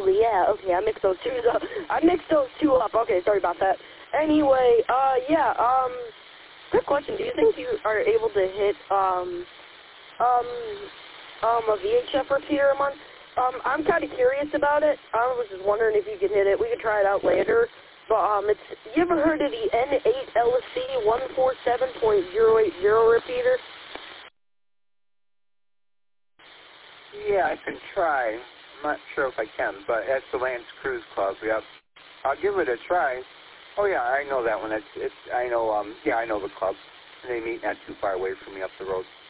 absolutely, yeah. Okay, I mixed those two up. Okay, sorry about that. Anyway, quick question. Do you think you are able to hit, a VHF repeater a month? I'm kind of curious about it. I was just wondering if you could hit it. We could try it out later. But, you ever heard of the N8LC 147.080 repeater? Yeah, I can try. I'm not sure if I can, but that's the Lance Cruise Club. Yeah, I'll give it a try. Oh yeah, I know that one. I know the club. They meet not too far away from me up the road.